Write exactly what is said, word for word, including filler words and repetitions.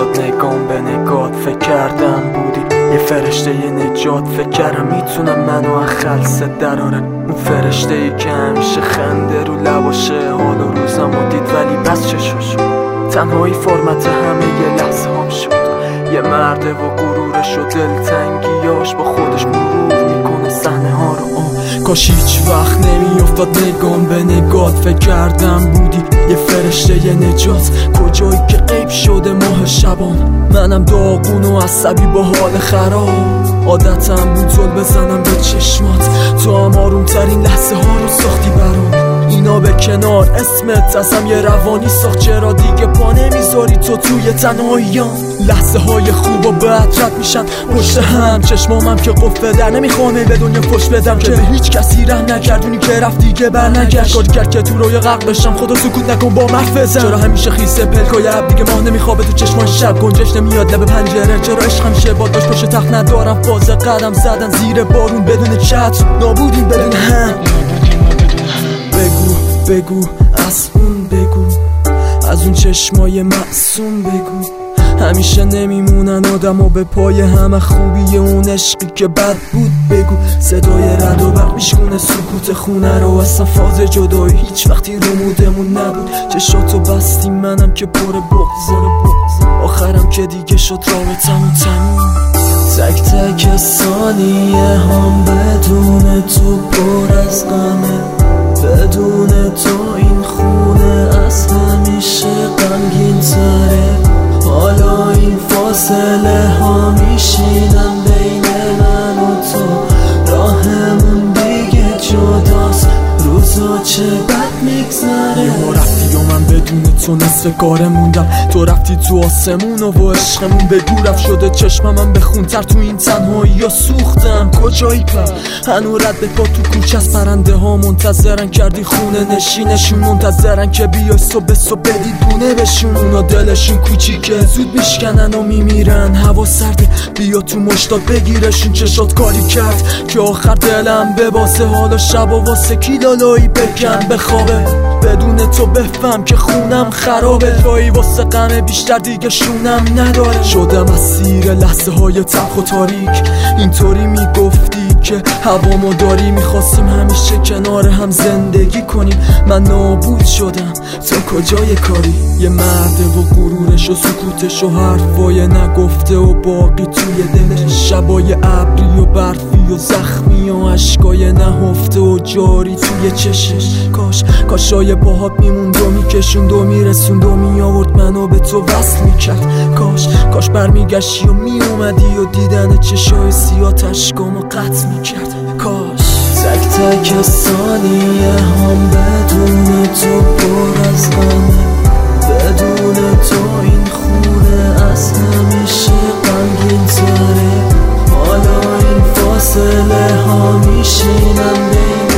افتاد نگام به نگات، فکر کردم بودی یه فرشته یه نجات. فکر کردم میتونم منو از خلصت دراره، اون فرشته ای که همیشه خنده رو لباشه. حال و روزم و دید ولی بس چه شد، تنهایی فرمت همه یه لحظه هم شد. یه مرده و غرورش و دلتنگیاش با خودش مرور میکنه صحنه ها رو. آه کاش هیچ وقت نمیافتاد نگام به نگات، فکر کردم بودی یه فرشته یه نجات. کجایی که غیب شده ماه شبان، منم داغون و عصبی با حال خراب. عادتم بود زل بزنم به چشمات، تو هم آروم ترین لحظه ها رو ساختی برام. اینا به کنار اسمت ازم یه روانی ساخت، چرا دیگه پا نمیذاری تو توی تنهاییام؟ لحظه های خوب و بد رد میشن پشت هم، چشمامم که قفل در نمیخوامه به دنیا خوش بدم که به هیچ کسی رحم نکردونی که رفت دیگه بر نگشت. کاری کرد که تو روی غرق بشم، خدا سکوت نکن با حرف بزن. چرا همیشه خیسه پلکای اب دیگه ماه نمیخوابه تو چشمان شب، گنجش نمیاد لب پنجره. چرا عشق همیشه با داشت پشت تخت ندارم، فاز قدم زدن زیر بارون بدون چتر، نابودیم بدون هم. بگو بگو از اون بگو، از اون چشمای معصوم بگو. همیشه نمیمونن آدم و به پای همه خوبی اون عشقی که بد بود. بگو صدای رد و برق میشکونه سکوت خونه رو، اصلا فاز جدایی هیچ وقتی رو مودمون نبود. چشاتو بستی منم که پر بغض، آخرم که دیگه شد رابطمون تموم. تک تک ثانیه هم بدون تو پر از غمه، بدون تو این خونه از همیشه غمگین تره. حالا این فاصله ها میشینن بین من و تو، راهمون دیگه جداست، روزا چه بد میگذره. یه رفتی و من بدون تو نصف کاره موندم، تو رفتی تو آسمون و عشقمون به گور رفت شده. چشمم به خونتر تو این تنهایی یا سوختم. کجایی پر هنو رد به پا تو کوچه از پرنده ها منتظرن، کردی خونه نشینشون منتظرن که بیای صبح صبح بدی دونه بشون. اونا دلشون کوچیکه زود میشکنن و میمیرن، هوا سرده بیا تو مشتاق بگیرشون. چشات کاری کرد که آخر دلم بباسه، حالا شب و واسه کی لالایی بگم بخوابه. بدون تو بفهم که خونم خرابه، جایی واسه غم بیشتر دیگه شونم نداره. شدم اسیر لحظه های تلخ و تاریک، اینطوری میگفتی که هوامو داری. میخواستیم همیشه کنار هم زندگی کنیم، من نابود شدم تو کجای کاری. یه مرده و غرورش و سکوتش و حرفای نگفته و باقی توی دلش. شبای ابری و برفی و زخمی و عشقای نهفته و جاری توی چشش. کاش کاشای پاهات میموند و میکشوند و میرسوند و میآورد منو به تو وصل میکرد. کاش کاش برمیگشتی و میومدی و دیدن چشای سیاه اشکامو قطع میکرد. کاش تک تک ثانیه هم بدون تو پر از غمه، بدون تو این خونه از همیشه غمگین تره. حالا این فاصله ها میشینن بین